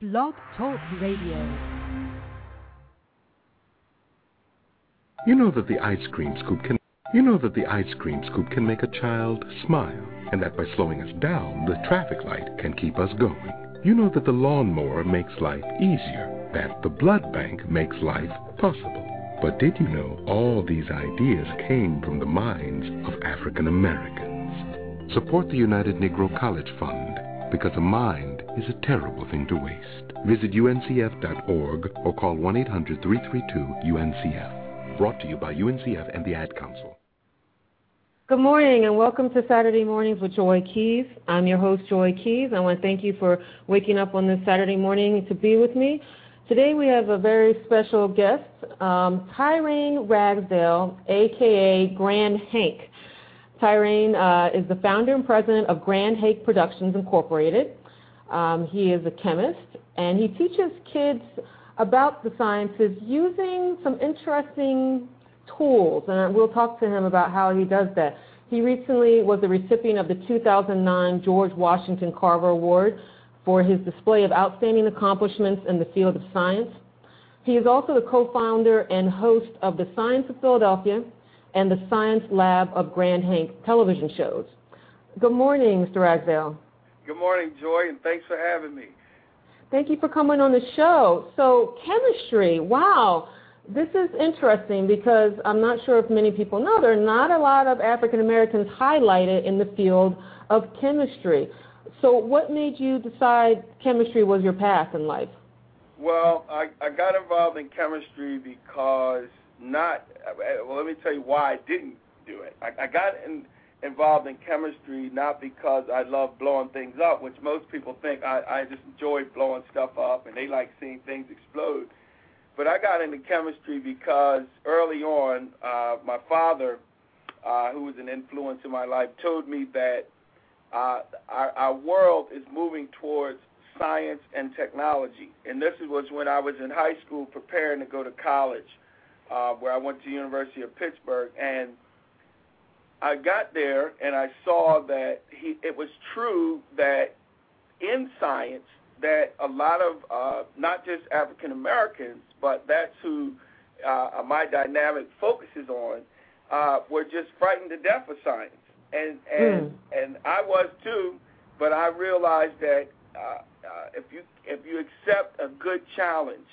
Blog Talk Radio. You know that the ice cream scoop can make a child smile, and that by slowing us down, the traffic light can keep us going. You know that the lawnmower makes life easier, that the blood bank makes life possible. But did you know all these ideas came from the minds of African Americans? Support the United Negro College Fund, because a mind is a terrible thing to waste. Visit uncf.org or call 1-800-332-UNCF. Brought to you by UNCF and the Ad Council. Good morning and welcome to Saturday Mornings with Joy Keys. I'm your host, Joy Keys. I want to thank you for waking up on this Saturday morning to be with me. Today we have a very special guest, Tyrane Ragsdale, a.k.a. Grand Hank. Tyrane is the founder and president of Grand Hank Productions, Incorporated. He is a chemist, and he teaches kids about the sciences using some interesting tools, and we'll talk to him about how he does that. He recently was the recipient of the 2009 George Washington Carver Award for his display of outstanding accomplishments in the field of science. He is also the co-founder and host of the Science of Philadelphia and the Science Lab of Grand Hank television shows. Good morning, Mr. Ragsdale. Good morning, Joy, and thanks for having me. Thank you for coming on the show. So, chemistry, wow. This is interesting because I'm not sure if many people know there are not a lot of African Americans highlighted in the field of chemistry. So what made you decide chemistry was your path in life? Well, I got involved in chemistry because let me tell you why I didn't do it. I got involved in chemistry not because I love blowing things up, which most people think I just enjoy blowing stuff up and they like seeing things explode. But I got into chemistry because early on, my father, who was an influence in my life, told me that our world is moving towards science and technology. And this was when I was in high school preparing to go to college, where I went to the University of Pittsburgh. And I got there and I saw that it was true that in science that a lot of, not just African Americans, but that's who my dynamic focuses on, were just frightened to death of science. And I was too, but I realized that if you accept a good challenge,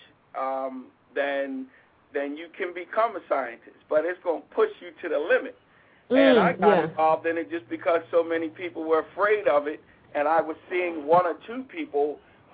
then you can become a scientist. But it's going to push you to the limit. And I got involved in it just because so many people were afraid of it, and I was seeing one or two people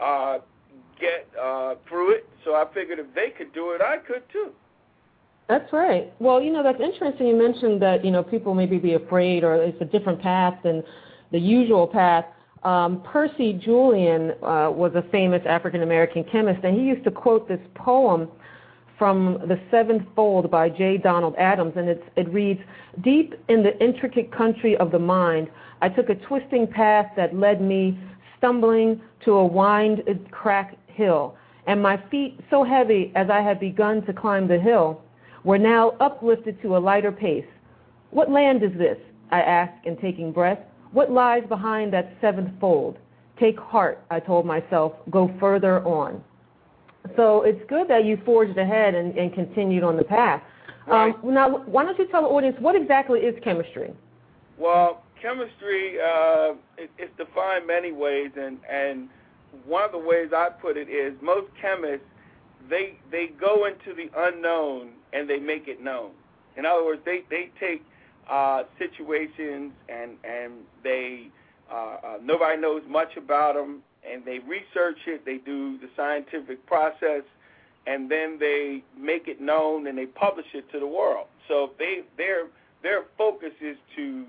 get through it. So I figured if they could do it, I could too. That's right. Well, that's interesting. You mentioned that, people maybe be afraid or it's a different path than the usual path. Percy Julian was a famous African-American chemist, and he used to quote this poem from The Seventh Fold by J. Donald Adams, and it reads, "Deep in the intricate country of the mind, I took a twisting path that led me stumbling to a winded crack hill, and my feet, so heavy as I had begun to climb the hill, were now uplifted to a lighter pace. What land is this? I asked in taking breath. What lies behind that seventh fold? Take heart, I told myself, go further on." So it's good that you forged ahead and continued on the path. Right. Now, why don't you tell the audience what exactly is chemistry? Well, chemistry is defined many ways, and one of the ways I put it is most chemists, they go into the unknown and they make it known. In other words, they take situations and they nobody knows much about them, and they research it, they do the scientific process, and then they make it known and they publish it to the world. So their focus is to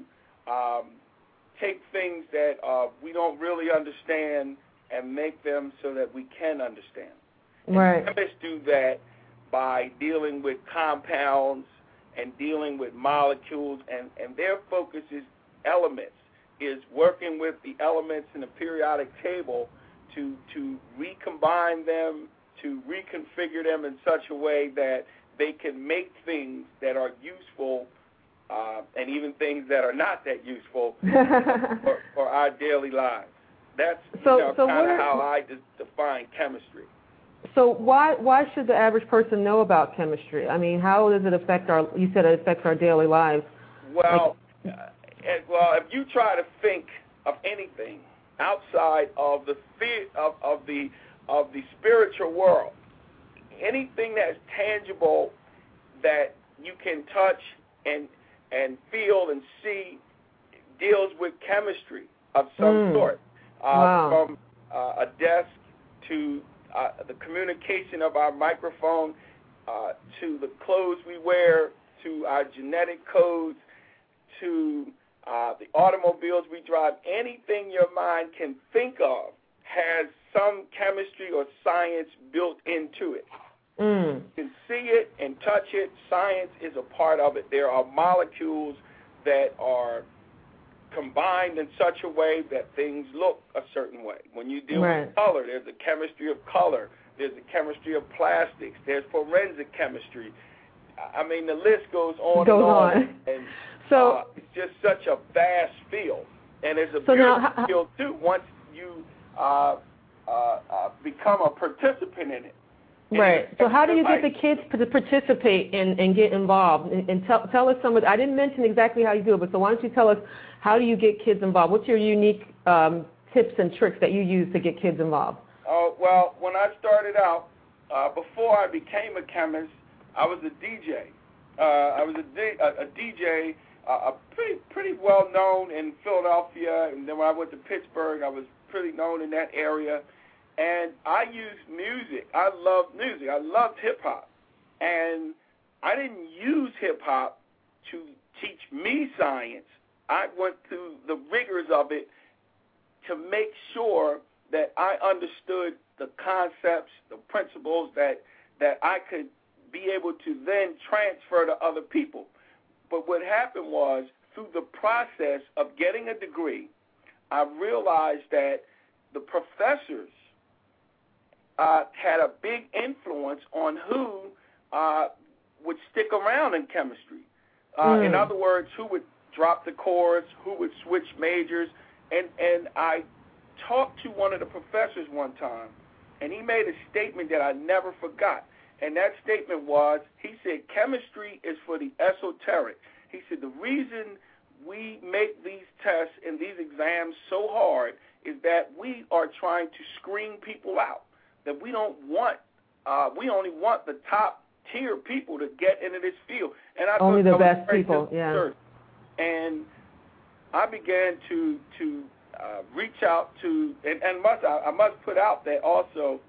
take things that we don't really understand and make them so that we can understand. Right. And chemists do that by dealing with compounds and dealing with molecules, and their focus is elements, is working with the elements in the periodic table to recombine them, to reconfigure them in such a way that they can make things that are useful and even things that are not that useful for our daily lives. That's so kind of how I define chemistry. So why should the average person know about chemistry? I mean, how does it affect you said it affects our daily lives. Well, if you try to think of anything outside of the spiritual world, anything that's tangible that you can touch and feel and see deals with chemistry of some sort. Wow. From a desk to the communication of our microphone, to the clothes we wear, to our genetic codes, to the automobiles we drive. Anything your mind can think of has some chemistry or science built into it. You can see it and touch it. Science is a part of it. There are molecules that are combined in such a way that things look a certain way. When you deal with color, there's a chemistry of color. There's a chemistry of plastics. There's forensic chemistry. I mean, the list goes on and on. And so it's just such a vast field. And it's a beautiful field, too, once you become a participant in it. Right. So how do you get the kids to participate and get involved? And tell us some of I didn't mention exactly how you do it, but so why don't you tell us how do you get kids involved? What's your unique tips and tricks that you use to get kids involved? Well, when I started out, before I became a chemist, I was a DJ. I was a DJ, pretty well known in Philadelphia, and then when I went to Pittsburgh, I was pretty known in that area. And I used music. I loved music. I loved hip-hop. And I didn't use hip-hop to teach me science. I went through the rigors of it to make sure that I understood the concepts, the principles that I could be able to then transfer to other people. But what happened was, through the process of getting a degree, I realized that the professors had a big influence on who would stick around in chemistry. In other words, who would drop the course, who would switch majors. And I talked to one of the professors one time, and he made a statement that I never forgot. And that statement was, he said, chemistry is for the esoteric. He said, the reason we make these tests and these exams so hard is that we are trying to screen people out. That we don't want, we only want the top tier people to get into this field. And I only the best people, yeah. And I began to reach out to, and I must put out that also,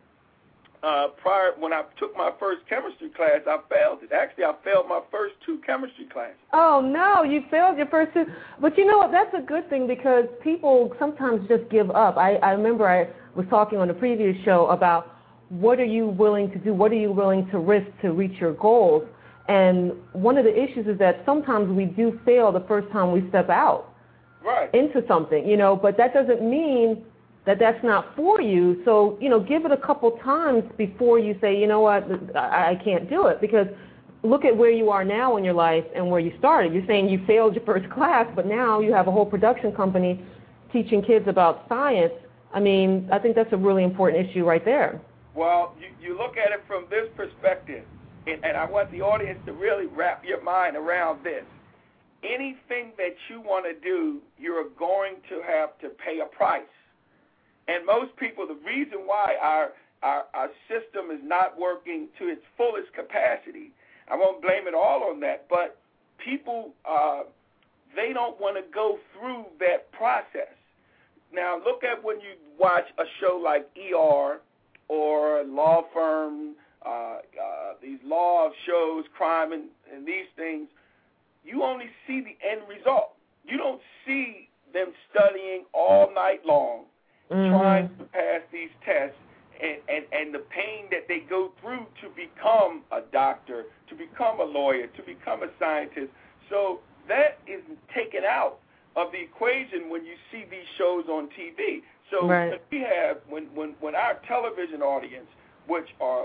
when I took my first chemistry class, I failed it. Actually, I failed my first 2 chemistry classes. Oh, no, you failed your first 2. But you know what, that's a good thing because people sometimes just give up. I remember I was talking on the previous show about what are you willing to do, what are you willing to risk to reach your goals. And one of the issues is that sometimes we do fail the first time we step out into something, but that doesn't mean that that's not for you. So, give it a couple times before you say, you know what, I can't do it. Because look at where you are now in your life and where you started. You're saying you failed your first class, but now you have a whole production company teaching kids about science. I mean, I think that's a really important issue right there. Well, you look at it from this perspective, and I want the audience to really wrap your mind around this. Anything that you want to do, you're going to have to pay a price. And most people, the reason why our system is not working to its fullest capacity, I won't blame it all on that, but people, they don't want to go through that process. Now, look at when you watch a show like ER or Law Firm, these law shows, crime and these things. You only see the end result. You don't see them studying all night long, trying to pass these tests, and the pain that they go through to become a doctor, to become a lawyer, to become a scientist. So that is taken out of the equation when you see these shows on TV. So we have, when our television audience, which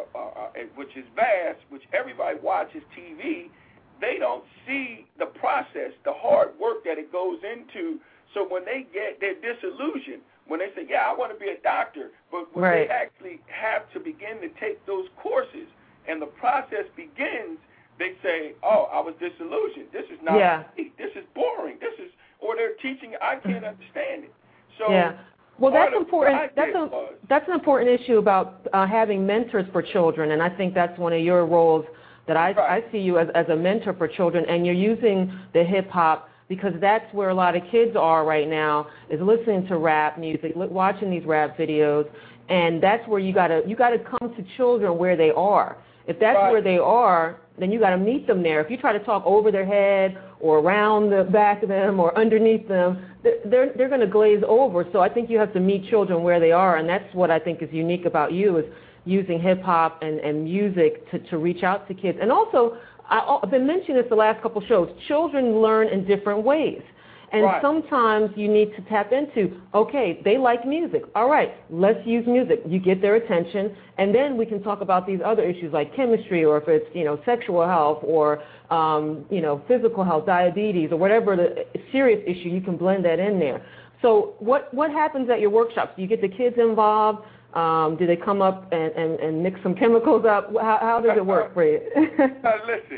is vast, which everybody watches TV, they don't see the process, the hard work that it goes into. So when they're disillusioned when they say, yeah, I want to be a doctor, but when they actually have to begin to take those courses and the process begins, they say, oh, I was disillusioned. This is not this is boring. Or they're teaching, I can't understand it. So well, that's important. That's an important issue about having mentors for children, and I think that's one of your roles that I see you as a mentor for children, and you're using the hip-hop because that's where a lot of kids are right now, is listening to rap music, watching these rap videos, and that's where you gotta come to children where they are. If that's where they are, then you got to meet them there. If you try to talk over their head or around the back of them or underneath them, they're going to glaze over. So I think you have to meet children where they are, and that's what I think is unique about you, is using hip-hop and music to reach out to kids. And also, I've been mentioning this the last couple shows, children learn in different ways. And sometimes you need to tap into, okay, they like music. All right, let's use music. You get their attention, and then we can talk about these other issues like chemistry, or if it's, sexual health, or, physical health, diabetes, or whatever the serious issue, you can blend that in there. So what happens at your workshops? Do you get the kids involved? Do they come up and mix some chemicals up? How does it work for you? Listen,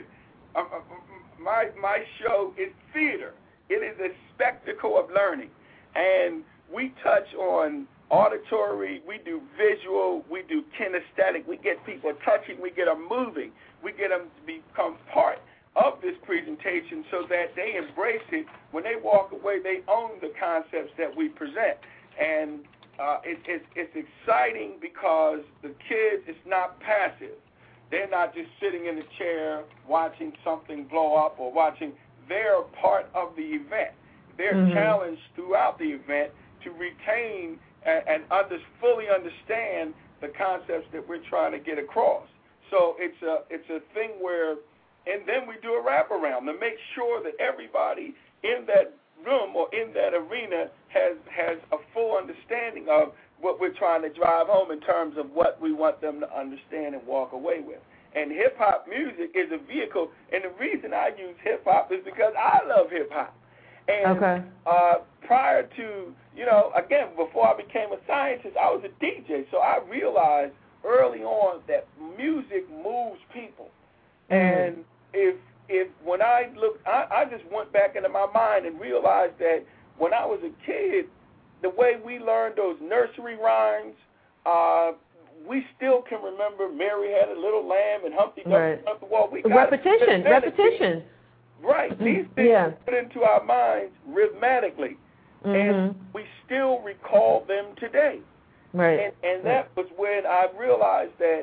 my show is theater. It is a spectacle of learning, and we touch on auditory, we do visual, we do kinesthetic, we get people touching, we get them moving, we get them to become part of this presentation so that they embrace it. When they walk away, they own the concepts that we present, and it's exciting because the kids, it's not passive. They're not just sitting in a chair watching something blow up or watching. They're part of the event. They're challenged throughout the event to retain and fully understand the concepts that we're trying to get across. So it's a thing where, and then we do a wraparound to make sure that everybody in that room or in that arena has a full understanding of what we're trying to drive home in terms of what we want them to understand and walk away with. And hip-hop music is a vehicle, and the reason I use hip-hop is because I love hip-hop. And prior to, again, before I became a scientist, I was a DJ, so I realized early on that music moves people. And if when I looked, I just went back into my mind and realized that when I was a kid, the way we learned those nursery rhymes, we still can remember Mary Had a Little Lamb and Humpty Dumpty Jumped the Wall. Repetition. Right. These things are put into our minds rhythmatically, and we still recall them today. Right. And that was when I realized that,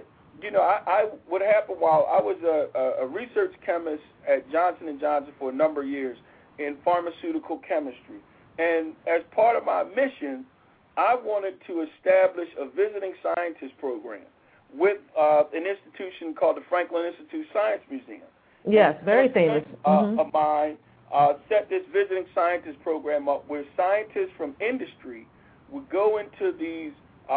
what happened while I was a research chemist at Johnson & Johnson for a number of years in pharmaceutical chemistry. And as part of my mission, I wanted to establish a visiting scientist program with an institution called the Franklin Institute Science Museum. Yes, very famous. Of mine set this visiting scientist program up where scientists from industry would go into these,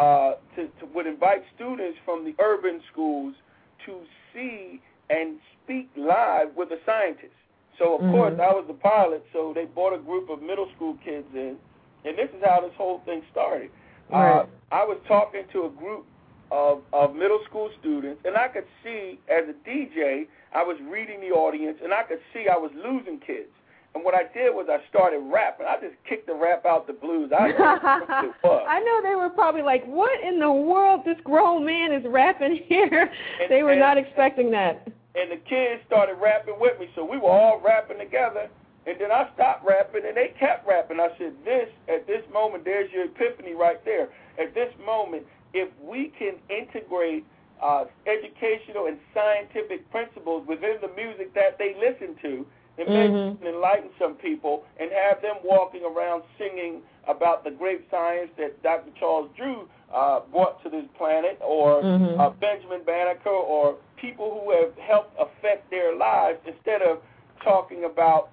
would invite students from the urban schools to see and speak live with a scientist. So, of course, I was the pilot, so they brought a group of middle school kids in. And this is how this whole thing started. I was talking to a group of middle school students, and I could see, as a DJ, I was reading the audience, and I could see I was losing kids. And what I did was I started rapping. I just kicked the rap out the blues. I know they were probably like, what in the world? This grown man is rapping here. They were not expecting that. And the kids started rapping with me, so we were all rapping together. And then I stopped rapping, and they kept rapping. I said, at this moment, there's your epiphany right there. At this moment, if we can integrate educational and scientific principles within the music that they listen to, and maybe enlighten some people and have them walking around singing about the great science that Dr. Charles Drew brought to this planet, or Benjamin Banneker, or people who have helped affect their lives, instead of talking about,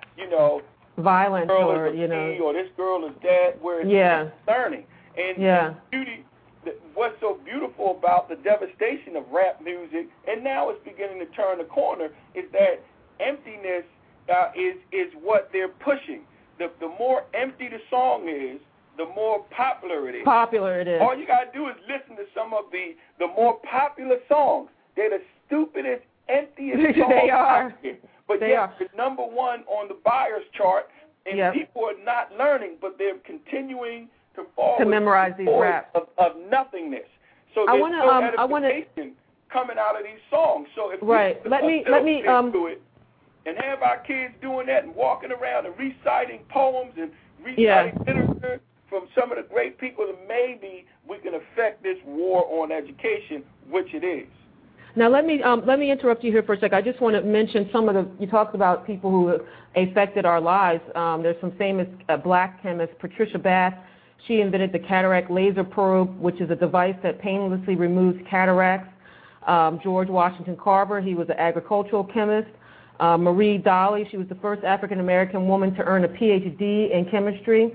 violence, or this girl is dead, where it's concerning. And beauty, what's so beautiful about the devastation of rap music, and now it's beginning to turn the corner, is that emptiness is what they're pushing. The more empty the song is, the more popular it is. Popular it is. All you got to do is listen to some of the more popular songs. They're the stupidest, emptiest songs They are. But they yet, are. the number one on the buyer's chart, and yep. people are not learning, but they're continuing to fall to memorize these raps of nothingness. So there's no edification coming out of these songs. So if right, we let me do it and have our kids doing that and walking around and reciting poems and reciting literature from some of the great people, then maybe we can affect this war on education, which it is. Now let me interrupt you here for a second. I just want to mention you talked about people who affected our lives. There's some famous black chemist, Patricia Bath. She invented the cataract laser probe, which is a device that painlessly removes cataracts. George Washington Carver, he was an agricultural chemist. Marie Dolly, she was the first African-American woman to earn a PhD in chemistry.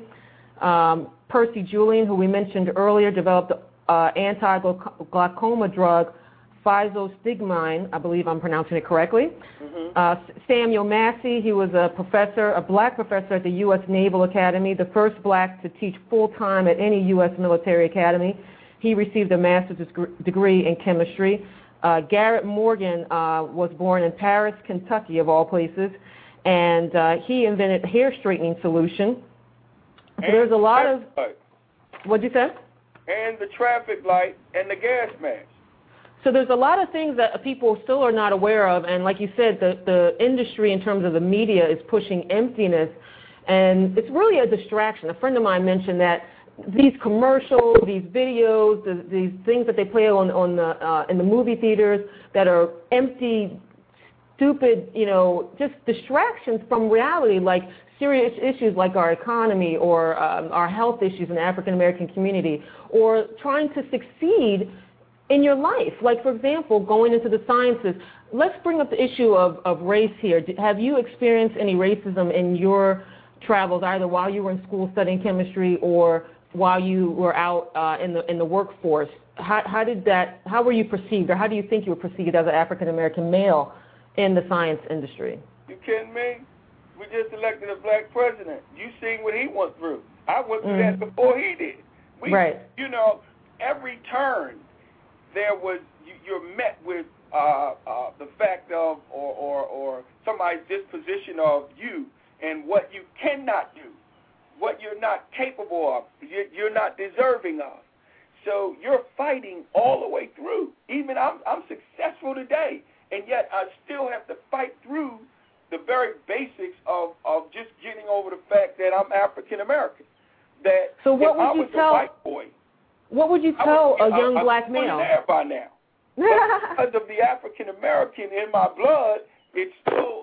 Percy Julian, who we mentioned earlier, developed anti-glaucoma drug, physostigmine, I believe I'm pronouncing it correctly. Mm-hmm. Samuel Massey, he was a black professor at the U.S. Naval Academy, the first black to teach full-time at any U.S. military academy. He received a master's degree in chemistry. Garrett Morgan was born in Paris, Kentucky, of all places, and he invented hair straightening solution. So there's a lot of... What'd you say? And the traffic light and the gas mask. So there's a lot of things that people still are not aware of, and like you said, the industry in terms of the media is pushing emptiness, and it's really a distraction. A friend of mine mentioned that these commercials, these videos, these things that they play in the movie theaters that are empty, stupid, just distractions from reality, like serious issues like our economy or our health issues in the African American community, or trying to succeed in your life. Like, for example, going into the sciences. Let's bring up the issue of race here. Have you experienced any racism in your travels, either while you were in school studying chemistry or while you were out in the workforce? How were you perceived, or how do you think you were perceived as an African American male in the science industry? You kidding me? We just elected a black president. You seen what he went through. I went through that before he did. Right. Every turn you're met with the fact of or somebody's disposition of you and what you cannot do, what you're not capable of, you're not deserving of. So you're fighting all the way through. Even I'm successful today, and yet I still have to fight through the very basics of just getting over the fact that I'm African American. That so what if I was a white boy, what would you tell a young black male? I'm there by now. Because of the African American in my blood, it's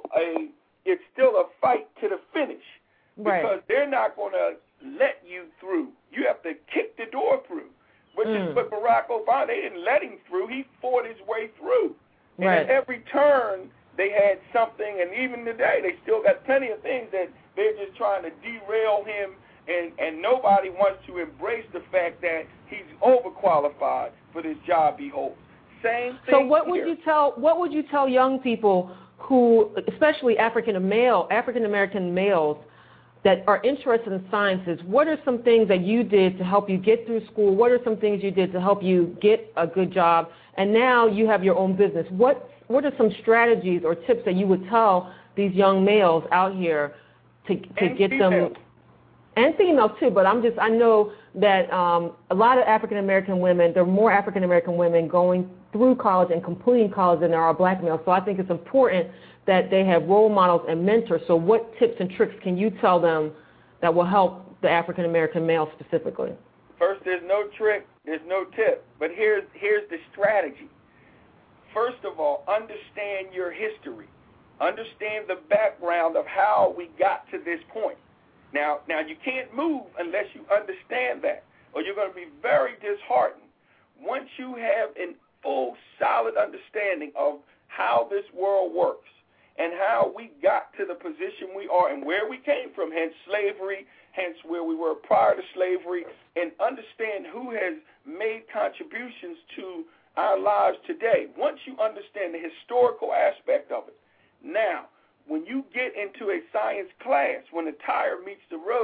still a fight to the finish. Right. Because they're not going to let you through. You have to kick the door through. Which is what Barack Obama, they didn't let him through. He fought his way through. And at every turn, they had something, and even today, they still got plenty of things that they're just trying to derail him. And nobody wants to embrace the fact that he's overqualified for this job he holds. Same thing. So what would you tell young people who, especially African American males, that are interested in sciences? What are some things that you did to help you get through school? What are some things you did to help you get a good job? And now you have your own business. What are some strategies or tips that you would tell these young males out here to get them? And females too, but I know that a lot of African American women, there are more African American women going through college and completing college than there are black males. So I think it's important that they have role models and mentors. So what tips and tricks can you tell them that will help the African American male specifically? First, there's no trick, there's no tip, but here's the strategy. First of all, understand your history. Understand the background of how we got to this point. Now you can't move unless you understand that, or you're going to be very disheartened. Once you have a full, solid understanding of how this world works and how we got to the position we are and where we came from, hence slavery, hence where we were prior to slavery, and understand who has made contributions to our lives today. Once you understand the historical aspect of it, now, when you get into a science class, when the tire meets the road,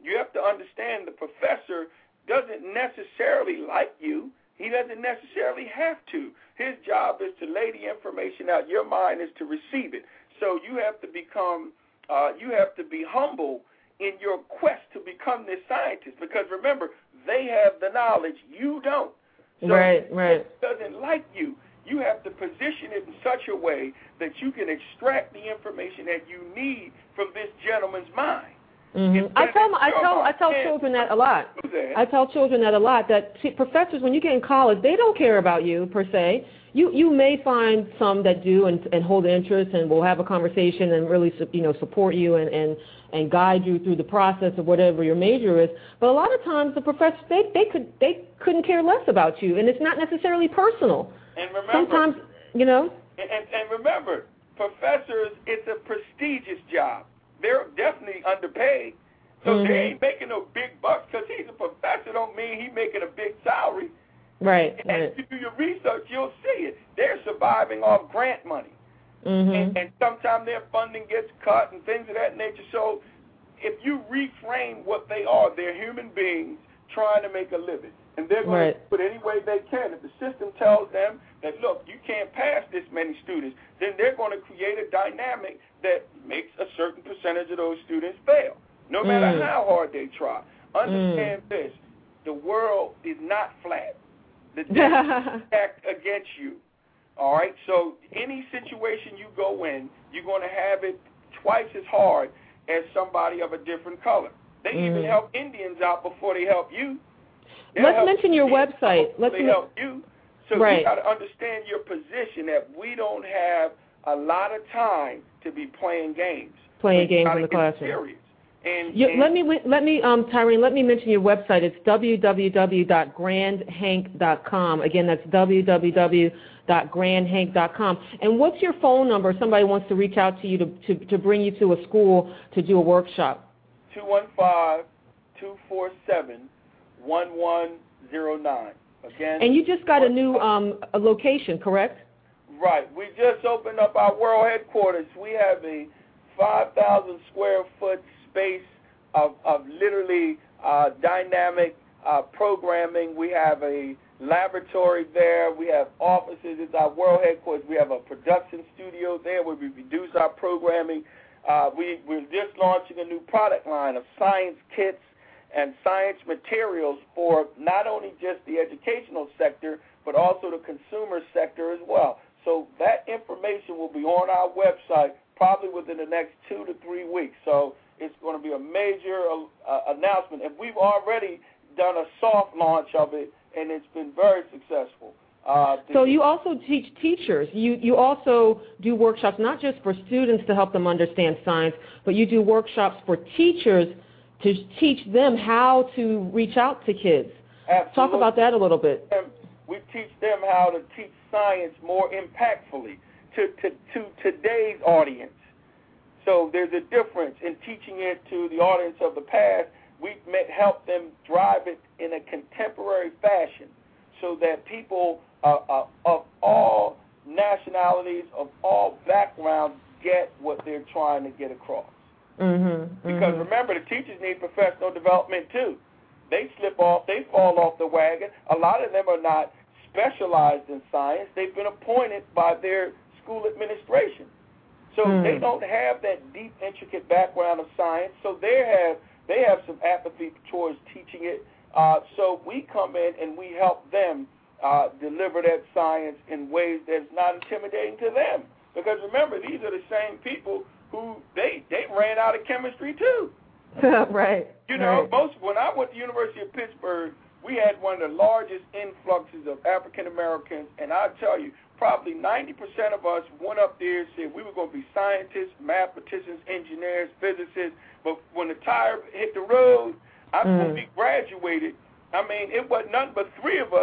You have to understand the professor doesn't necessarily like you. He doesn't necessarily have to. His job is to lay the information out. Your mind is to receive it. So you have to be humble in your quest to become this scientist, because remember, they have the knowledge, you don't. So right. If it doesn't like you, you have to position it in such a way that you can extract the information that you need from this gentleman's mind. Mm-hmm. I tell children that a lot. I tell children that a lot, that professors, when you get in college, they don't care about you per se. You may find some that do and hold interest and will have a conversation and really support you and guide you through the process of whatever your major is. But a lot of times the professors, they couldn't care less about you, and it's not necessarily personal. And remember, sometimes, And remember, professors, it's a prestigious job. They're definitely underpaid. So they ain't making no big bucks. Because he's a professor don't mean he's making a big salary. Right. And if you do your research, you'll see it. They're surviving off grant money. Mm-hmm. And sometimes their funding gets cut and things of that nature. So if you reframe what they are, they're human beings trying to make a living. And they're going to do it any way they can. If the system tells them that, look, you can't pass this many students, then they're going to create a dynamic that makes a certain percentage of those students fail, no matter how hard they try. Understand this. The world is not flat. The deck is stacked against you. All right? So any situation you go in, you're going to have it twice as hard as somebody of a different color. They even help Indians out before they help you. Let's mention your website. Let's help you. So you got to understand your position, that we don't have a lot of time to be playing games. Playing games in the classroom. Tyrone, let me mention your website. It's www.grandhank.com. Again, that's www.grandhank.com. And what's your phone number if somebody wants to reach out to you to bring you to a school to do a workshop? 215-247-1109. Again. And you just got a new a location, correct? Right. We just opened up our world headquarters. We have a 5,000 square foot space of literally dynamic programming. We have a laboratory there. We have offices. It's our world headquarters. We have a production studio there where we reduce our programming. We're just launching a new product line of science kits and science materials for not only just the educational sector, but also the consumer sector as well. So that information will be on our website probably within the next 2 to 3 weeks. So it's going to be a major announcement. And we've already done a soft launch of it, and it's been very successful. So you also teach teachers. You also do workshops not just for students to help them understand science, but you do workshops for teachers to teach them how to reach out to kids. Absolutely. Talk about that a little bit. We teach them how to teach science more impactfully to today's audience. So there's a difference in teaching it to the audience of the past. We help them drive it in a contemporary fashion so that people of all nationalities, of all backgrounds, get what they're trying to get across. Because remember, the teachers need professional development too. They slip off, they fall off the wagon. A lot of them are not specialized in science. They've been appointed by their school administration. So they don't have that deep, intricate background of science. So they have some apathy towards teaching it. So we come in and we help them deliver that science in ways that's not intimidating to them. Because remember, these are the same people who they ran out of chemistry too. Right. When I went to the University of Pittsburgh, we had one of the largest influxes of African Americans, and I'll tell you, probably 90% of us went up there and said we were going to be scientists, mathematicians, engineers, physicists. But when the tire hit the road, when we graduated, I mean, it wasn't nothing but 3 or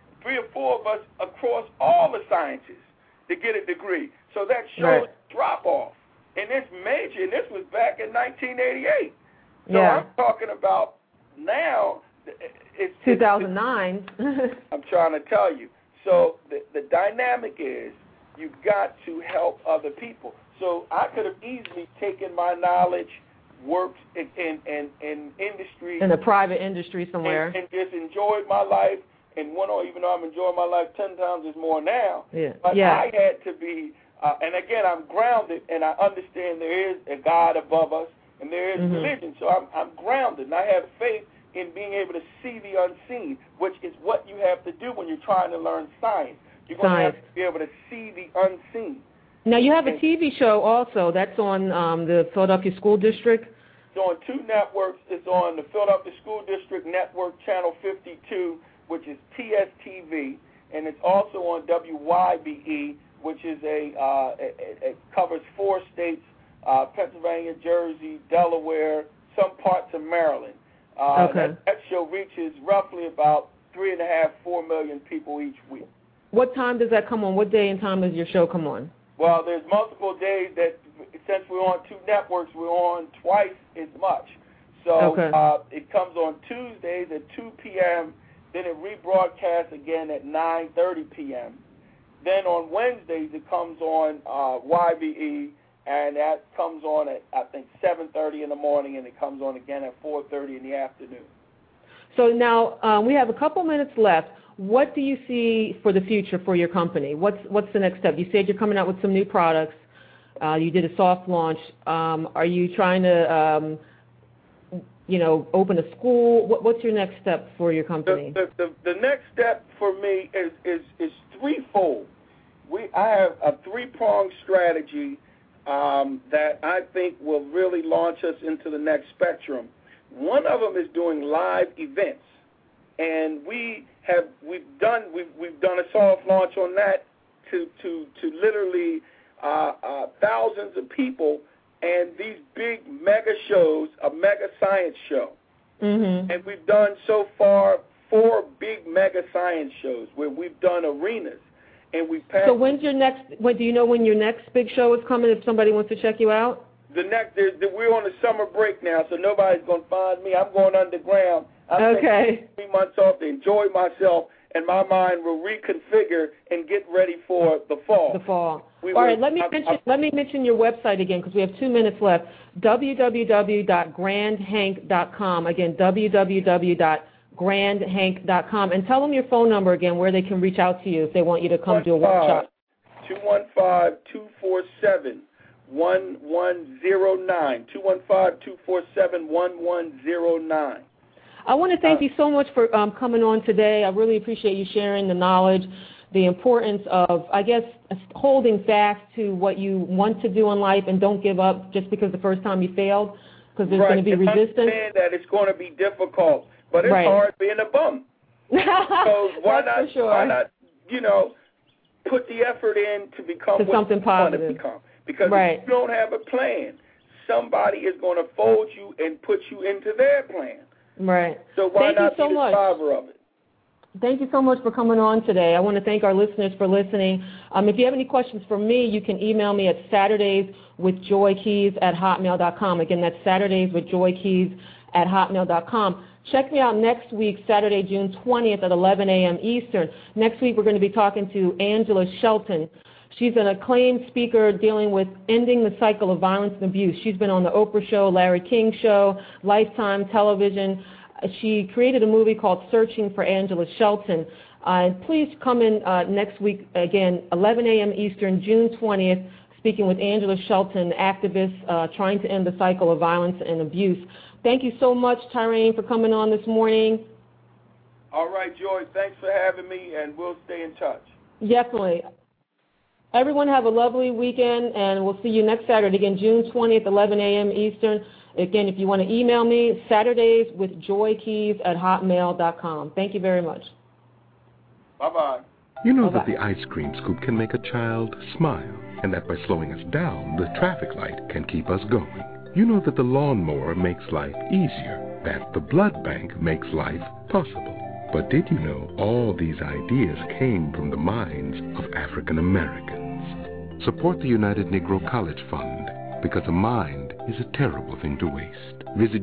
4 of us across all the sciences to get a degree. So that shows drop off. And it's major, and this was back in 1988. So I'm talking about now. It's 2009. I'm trying to tell you. So the dynamic is you've got to help other people. So I could have easily taken my knowledge worked in industry. In a private industry somewhere. And just enjoyed my life and went on, even though I'm enjoying my life 10 times as more now. Yeah. But yeah. I had to be, and again, I'm grounded, and I understand there is a God above us, and there is religion. So I'm grounded, and I have faith in being able to see the unseen, which is what you have to do when you're trying to learn science. You're going to have to be able to see the unseen. Now, you have a TV show also. That's on the Philadelphia School District. It's on 2 networks. It's on the Philadelphia School District Network, Channel 52, which is TSTV, and it's also on WYBE, which is it covers 4 states, Pennsylvania, Jersey, Delaware, some parts of Maryland. That show reaches roughly about 3.5, 4 million people each week. What time does that come on? What day and time does your show come on? Well, there's multiple days that, since we're on 2 networks, we're on twice as much. So it comes on Tuesdays at 2 p.m., then it rebroadcasts again at 9:30 p.m. Then on Wednesdays it comes on YBE, and that comes on at, I think, 7:30 in the morning, and it comes on again at 4:30 in the afternoon. So now we have a couple minutes left. What do you see for the future for your company? What's the next step? You said you're coming out with some new products. You did a soft launch. Are you trying to open a school? What's your next step for your company? The next step for me is threefold. I have a 3-pronged strategy that I think will really launch us into the next spectrum. One of them is doing live events, and we've done a soft launch on that to literally thousands of people. And these big mega shows, a mega science show. And we've done so far 4 big mega science shows where we've done arenas. And we've passed. So when's your next, do you know when your next big show is coming if somebody wants to check you out? We're on a summer break now, so nobody's going to find me. I'm going underground. I'm taking 3 months off to enjoy myself, and my mind will reconfigure and get ready for the fall. All right, let me mention your website again because we have 2 minutes left. www.grandhank.com. Again, www.grandhank.com. And tell them your phone number again where they can reach out to you if they want you to come do a workshop. 215-247-1109. 215-247-1109. I want to thank you so much for coming on today. I really appreciate you sharing the knowledge, the importance of, I guess, holding fast to what you want to do in life and don't give up just because the first time you failed, because there's going to be resistance. Understand that it's going to be difficult, but it's hard being a bum. So why not put the effort in to become what something positive. You want to become? Because if you don't have a plan, somebody is going to fold you and put you into their plan. Right. So why not be the driver of it? Thank you so much for coming on today. I want to thank our listeners for listening. If you have any questions for me, you can email me at SaturdaysWithJoyKeys@hotmail.com. Again, that's SaturdaysWithJoyKeys@hotmail.com. Check me out next week, Saturday, June 20th at 11 a.m. Eastern. Next week, we're going to be talking to Angela Shelton. She's an acclaimed speaker dealing with ending the cycle of violence and abuse. She's been on the Oprah Show, Larry King Show, Lifetime Television. She created a movie called Searching for Angela Shelton. Please come in next week, again, 11 a.m. Eastern, June 20th, speaking with Angela Shelton, activist trying to end the cycle of violence and abuse. Thank you so much, Tyrone, for coming on this morning. All right, Joy, thanks for having me, and we'll stay in touch. Definitely. Everyone have a lovely weekend, and we'll see you next Saturday, again, June 20th, 11 a.m. Eastern. Again, if you want to email me, SaturdaysWithJoyKeys@hotmail.com. Thank you very much. Bye-bye. You know that the ice cream scoop can make a child smile, and that by slowing us down, the traffic light can keep us going. You know that the lawnmower makes life easier, that the blood bank makes life possible. But did you know all these ideas came from the minds of African Americans? Support the United Negro College Fund, because a mind is a terrible thing to waste. Visit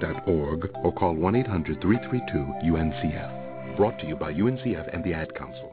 uncf.org or call 1-800-332-UNCF. Brought to you by UNCF and the Ad Council.